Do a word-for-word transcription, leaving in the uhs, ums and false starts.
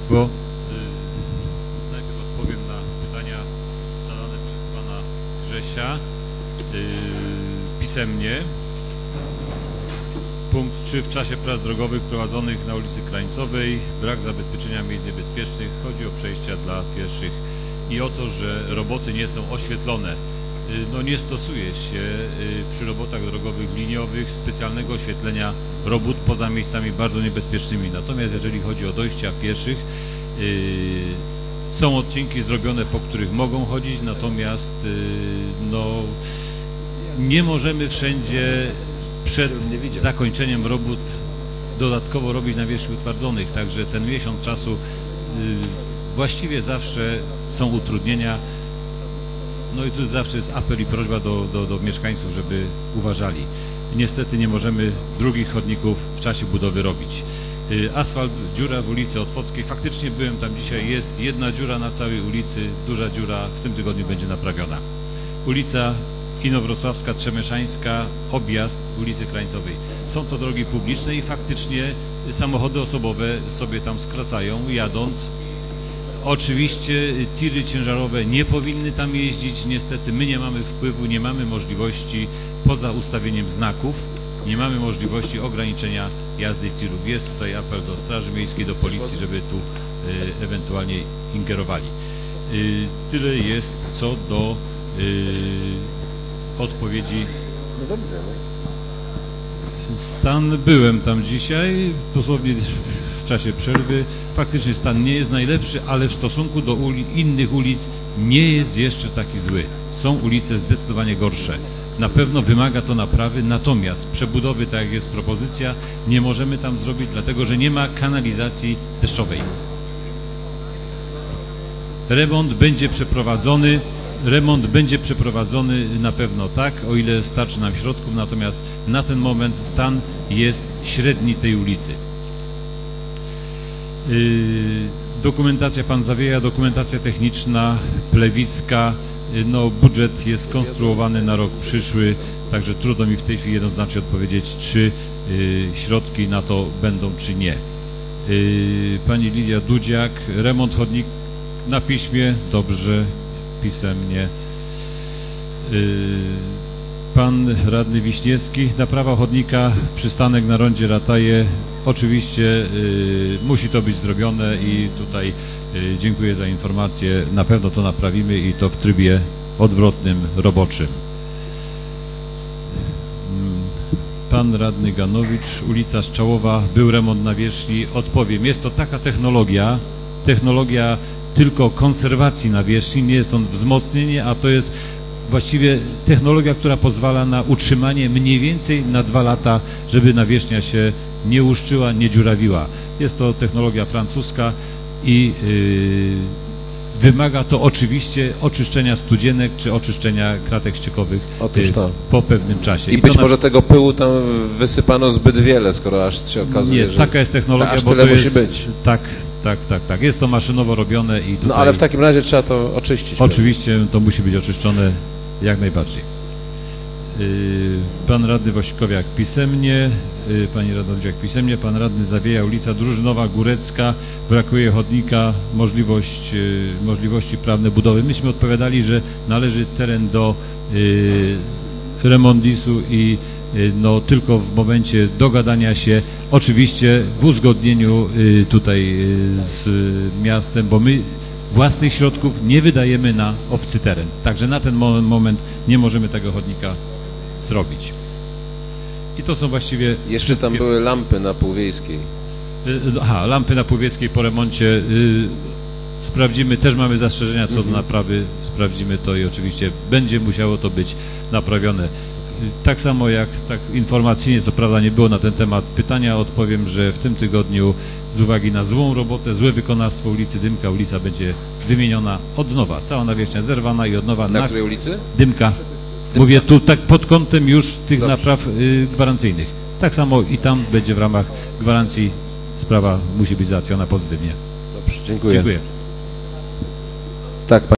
Państwo. Najpierw odpowiem na pytania zadane przez Pana Grzesia pisemnie. Punkt trzy. W czasie prac drogowych prowadzonych na ulicy Krańcowej brak zabezpieczenia miejsc niebezpiecznych. Chodzi o przejścia dla pieszych i o to, że roboty nie są oświetlone. No nie stosuje się przy robotach drogowych liniowych specjalnego oświetlenia robót poza miejscami bardzo niebezpiecznymi. Natomiast jeżeli chodzi o dojścia pieszych, są odcinki zrobione, po których mogą chodzić, natomiast no, nie możemy wszędzie przed zakończeniem robót dodatkowo robić nawierzchni utwardzonych, także ten miesiąc czasu właściwie zawsze są utrudnienia. No i tu zawsze jest apel i prośba do, do, do mieszkańców, żeby uważali. Niestety nie możemy drugich chodników w czasie budowy robić. Asfalt, dziura w ulicy Otwockiej. Faktycznie byłem tam dzisiaj, jest jedna dziura na całej ulicy, duża dziura, w tym tygodniu będzie naprawiona. Ulica Inowrocławska, Trzemieszańska, objazd ulicy Krańcowej. Są to drogi publiczne i faktycznie samochody osobowe sobie tam skracają, jadąc. Oczywiście tiry ciężarowe nie powinny tam jeździć, niestety my nie mamy wpływu, nie mamy możliwości, poza ustawieniem znaków, nie mamy możliwości ograniczenia jazdy tirów. Jest tutaj apel do Straży Miejskiej, do Policji, żeby tu y, ewentualnie ingerowali. Y, tyle jest co do y, odpowiedzi. No dobrze. Stan, byłem tam dzisiaj, dosłownie w czasie przerwy. Faktycznie stan nie jest najlepszy, ale w stosunku do uli innych ulic nie jest jeszcze taki zły. Są ulice zdecydowanie gorsze. Na pewno wymaga to naprawy, natomiast przebudowy, tak jak jest propozycja, nie możemy tam zrobić, dlatego że nie ma kanalizacji deszczowej. Remont będzie przeprowadzony. Remont będzie przeprowadzony na pewno tak, o ile starczy nam środków, natomiast na ten moment stan jest średni tej ulicy. Yy, dokumentacja Pan Zawieja, dokumentacja techniczna, plewiska, yy, no budżet jest konstruowany na rok przyszły, także trudno mi w tej chwili jednoznacznie odpowiedzieć, czy yy, środki na to będą, czy nie. Yy, Pani Lidia Dudziak, remont chodnik na piśmie, dobrze, pisemnie. Pan radny Wiśniewski, naprawa chodnika, przystanek na rondzie Rataje, oczywiście musi to być zrobione i tutaj dziękuję za informację, na pewno to naprawimy i to w trybie odwrotnym, roboczym. Pan radny Ganowicz, ulica Strzałowa, był remont nawierzchni, odpowiem, jest to taka technologia, technologia tylko konserwacji nawierzchni, nie jest on wzmocnienie, a to jest właściwie technologia, która pozwala na utrzymanie mniej więcej na dwa lata, żeby nawierzchnia się nie łuszczyła, nie dziurawiła. Jest to technologia francuska i yy, wymaga to oczywiście oczyszczenia studzienek czy oczyszczenia kratek ściekowych Otóż to. Yy, po pewnym czasie. I, I być na... może tego pyłu tam wysypano zbyt wiele, skoro aż się okazuje, nie, że... taka jest technologia, aż bo tyle to musi jest, być. Tak, tak, tak, tak. Jest to maszynowo robione i tutaj... No ale w takim razie trzeba to oczyścić. Oczywiście pewnie. To musi być oczyszczone jak najbardziej. Pan radny Wośkowiak pisemnie, pani radna Wośkowiak pisemnie, pan radny Zawieja, ulica Drużynowa, Górecka, brakuje chodnika, możliwość, możliwości prawne budowy. Myśmy odpowiadali, że należy teren do remondisu i no tylko w momencie dogadania się, oczywiście w uzgodnieniu tutaj z miastem, bo my własnych środków nie wydajemy na obcy teren. Także na ten moment nie możemy tego chodnika zrobić. I to są właściwie... Jeszcze wszystkie... tam były lampy na Półwiejskiej. Aha, lampy na Półwiejskiej po remoncie. Sprawdzimy, też mamy zastrzeżenia co do naprawy, sprawdzimy to i oczywiście będzie musiało to być naprawione. Tak samo jak tak informacyjnie, co prawda nie było na ten temat pytania, odpowiem, że w tym tygodniu z uwagi na złą robotę, złe wykonawstwo ulicy Dymka, ulica będzie wymieniona od nowa. Cała nawierzchnia zerwana i od nowa. Na, na której ulicy? Dymka. Dymka. Mówię tu tak pod kątem już tych Dobrze. napraw y, gwarancyjnych. Tak samo i tam będzie w ramach gwarancji sprawa musi być załatwiona pozytywnie. Dobrze, dziękuję. Dziękuję. Tak,